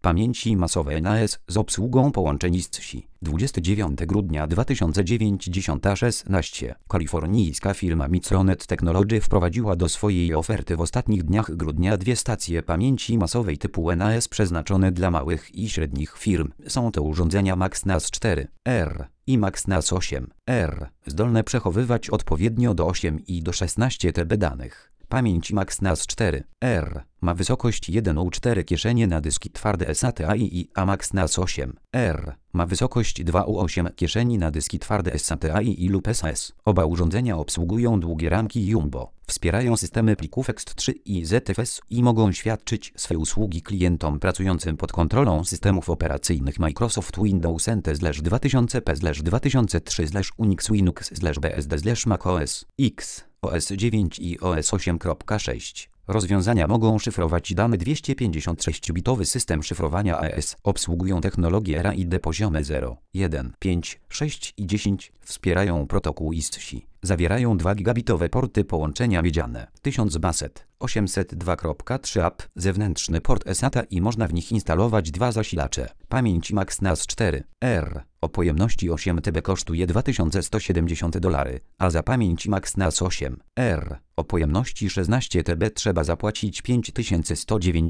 pamięci masowej NAS z obsługą połączeń SCSI. 29 grudnia 2009 10:16. Kalifornijska firma Micronet Technology wprowadziła do swojej oferty w ostatnich dniach grudnia dwie stacje pamięci masowej typu NAS przeznaczone dla małych i średnich firm. Są to urządzenia MaxNAS 4R i MaxNAS 8R, zdolne przechowywać odpowiednio do 8 i do 16 TB danych. Pamięć MaxNAS 4R ma wysokość 1U4 kieszenie na dyski twarde SATA II, a MaxNAS 8R ma wysokość 2U8 kieszeni na dyski twarde SATA II lub SAS. Oba urządzenia obsługują długie ramki Jumbo, wspierają systemy plików ext3 i ZFS i mogą świadczyć swe usługi klientom pracującym pod kontrolą systemów operacyjnych Microsoft Windows NT 2000 P 2003 Unix Linux BSD Mac OS X, OS 9 i OS 8.6. Rozwiązania mogą szyfrować dane 256-bitowy system szyfrowania AES. Obsługują technologie RAID poziome 0, 1, 5, 6 i 10. Wspierają protokół SCSI. Zawierają 2 gigabitowe porty połączenia miedziane. 1000 baset, 802.3 AP, zewnętrzny port SATA i można w nich instalować 2 zasilacze. Pamięć MaxNAS 4R o pojemności 8 TB kosztuje $2170, a za pamięć MaxNAS 8R o pojemności 16 TB trzeba zapłacić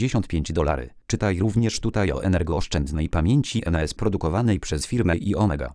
$5195. Czytaj również tutaj o energooszczędnej pamięci NAS produkowanej przez firmę iOmega.